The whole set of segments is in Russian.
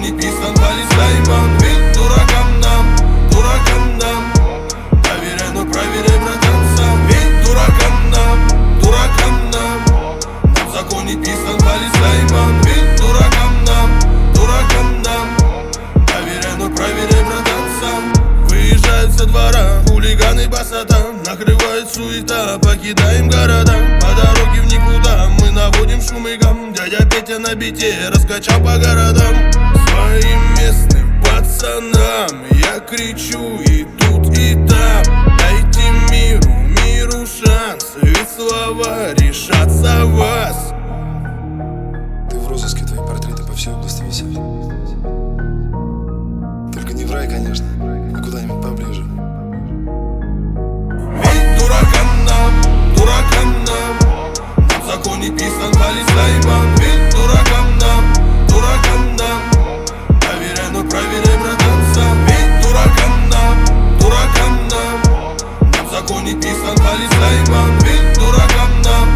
законе писан полицейман. Ведь дуракам нам доверяй, но проверяй, братан, сам. Ведь дуракам нам в законе писан полицейман. Ведь дуракам нам доверяй, но проверяй, братан, сам. Выезжают со двора хулиганы басата, накрывает суета, покидаем города. По дороге в никуда мы наводим шум и гам. Дядя Петя на бите раскачал по городам. Своим местным пацанам я кричу и тут, и там: дайте миру шанс, ведь слова решатся вас. Ты в розыске, твои портреты по всей области висят. Только не в рай, конечно, а куда-нибудь поближе. Ведь дуракам нам в законе писан полицейман. Ведь дуракам нам доверяй, но проверяй, братан, сам. Ведь дуракам нам в законе писан полицейман. Ведь дуракам нам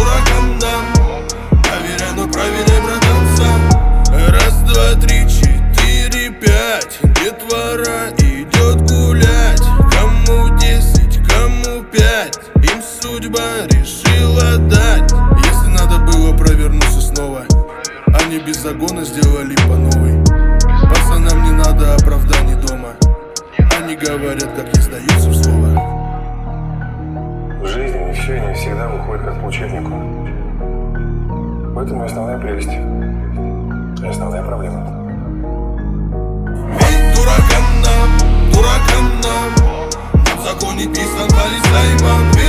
доверяй, но проверяй, братан, сам. Раз, два, три, четыре, пять. Детвора идет гулять. Кому 10, кому 5, им судьба решила дать. Если надо было провернуться снова, они без загона сделали по новой. Пацанам не надо оправданий дома, они говорят, как не сдаются в слово. В жизни не все и не всегда выходит как по учебнику. В этом и основная прелесть, и основная проблема. Ведь дуракам нам в законе писан полицейман.